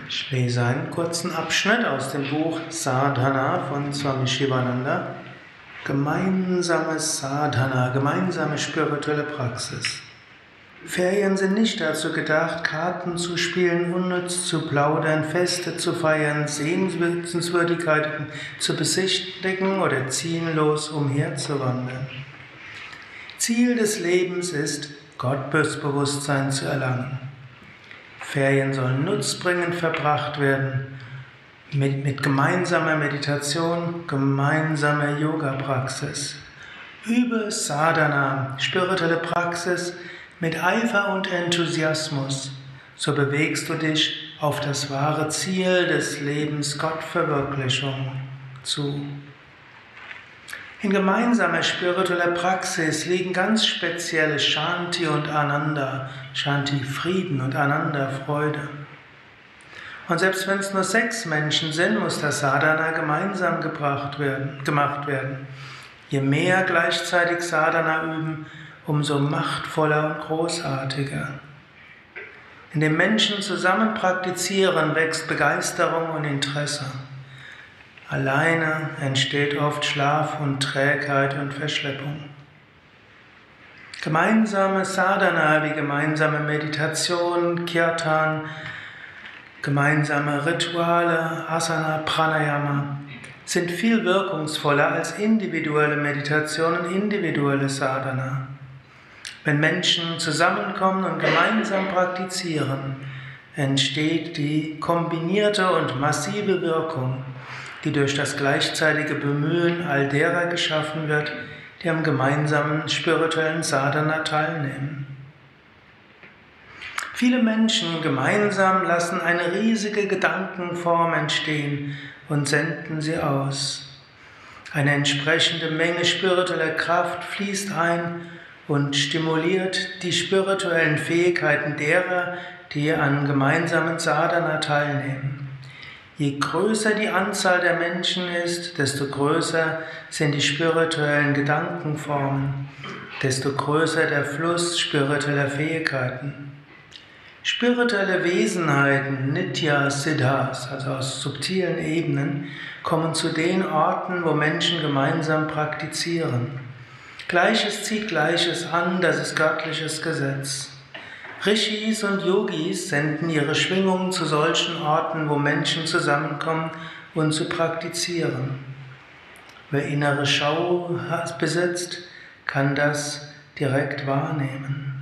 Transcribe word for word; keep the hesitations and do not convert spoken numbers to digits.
Ich lese einen kurzen Abschnitt aus dem Buch Sadhana von Swami Shivananda. Gemeinsames Sadhana, gemeinsame spirituelle Praxis. Ferien sind nicht dazu gedacht, Karten zu spielen, unnütz zu plaudern, Feste zu feiern, Sehenswürdigkeiten zu besichtigen oder ziellos umherzuwandern. Ziel des Lebens ist, Gottesbewusstsein zu erlangen. Ferien sollen nutzbringend verbracht werden, mit, mit gemeinsamer Meditation, gemeinsamer Yoga-Praxis. Übe Sadhana, spirituelle Praxis, mit Eifer und Enthusiasmus. So bewegst du dich auf das wahre Ziel des Lebens, Gottverwirklichung, zu. In gemeinsamer spiritueller Praxis liegen ganz spezielle Shanti und Ananda, Shanti Frieden und Ananda Freude. Und selbst wenn es nur sechs Menschen sind, muss das Sadhana gemeinsam gebracht werden, gemacht werden. Je mehr gleichzeitig Sadhana üben, umso machtvoller und großartiger. Indem Menschen zusammen praktizieren, wächst Begeisterung und Interesse. Alleine entsteht oft Schlaf und Trägheit und Verschleppung. Gemeinsame Sadhana wie gemeinsame Meditation, Kirtan, gemeinsame Rituale, Asana, Pranayama sind viel wirkungsvoller als individuelle Meditation und individuelle Sadhana. Wenn Menschen zusammenkommen und gemeinsam praktizieren, entsteht die kombinierte und massive Wirkung, die durch das gleichzeitige Bemühen all derer geschaffen wird, die am gemeinsamen spirituellen Sadhana teilnehmen. Viele Menschen gemeinsam lassen eine riesige Gedankenform entstehen und senden sie aus. Eine entsprechende Menge spiritueller Kraft fließt ein und stimuliert die spirituellen Fähigkeiten derer, die an gemeinsamen Sadhana teilnehmen. Je größer die Anzahl der Menschen ist, desto größer sind die spirituellen Gedankenformen, desto größer der Fluss spiritueller Fähigkeiten. Spirituelle Wesenheiten, Nityas, Siddhas, also aus subtilen Ebenen, kommen zu den Orten, wo Menschen gemeinsam praktizieren. Gleiches zieht Gleiches an, das ist göttliches Gesetz. Rishis und Yogis senden ihre Schwingungen zu solchen Orten, wo Menschen zusammenkommen und zu praktizieren. Wer innere Schau besitzt, kann das direkt wahrnehmen.